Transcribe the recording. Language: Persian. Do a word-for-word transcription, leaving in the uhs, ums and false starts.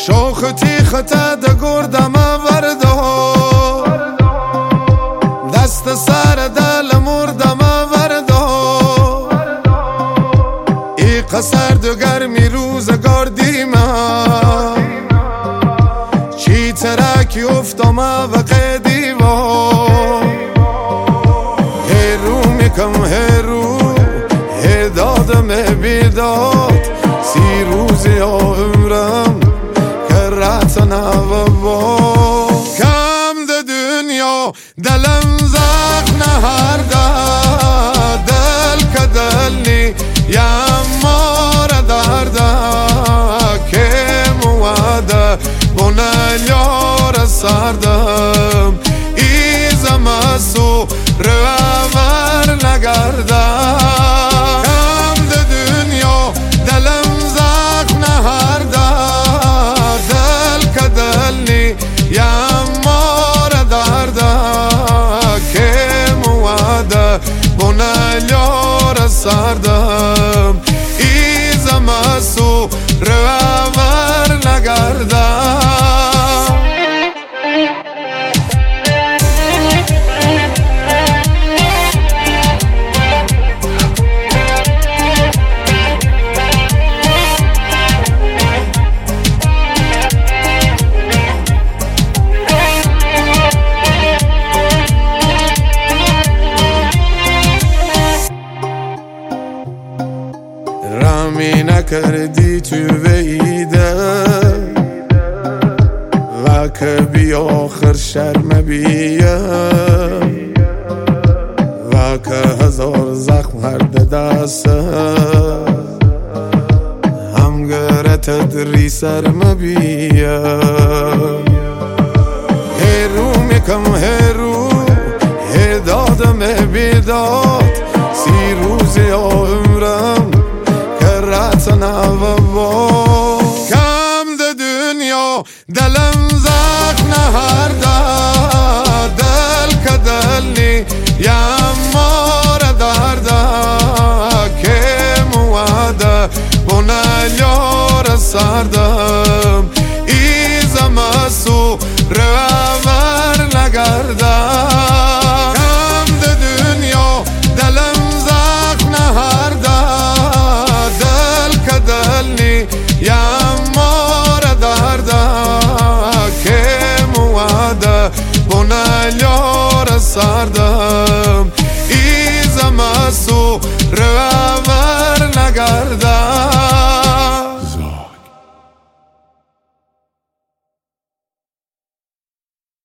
شوخ تیخت ده گردم ورده دست سر دل مردم ورده ای قصر دو گرمی روزگار دیمه چی ترکی افتم و قدیوه هرو میکم هرو دادم بیداد سی روزی عمرم که رت نو با کم ده دنیا دلم زخم نهرده دل که دلی یم مار درده که مواده بونه یار سردم ایزم سو روور نگرده بونه سردم ایزم سو روور نگردم رمی نکردی تو ویده و که بی آخر شرم بیه و که هزار زخم هر دسته هم گره تدری سرم بیه هرو میکم هرو دادم بیداد سی روزی عمرم رت نو با کم ده دنیا دلم زخم نهرده دل که دلی یم مار درده که مواده بونه یار سردم ایزم سو روور نگرده کم ده دنیا دلم زخم نهرده یم مار درده که مواده بونه یار سردم ایزم سو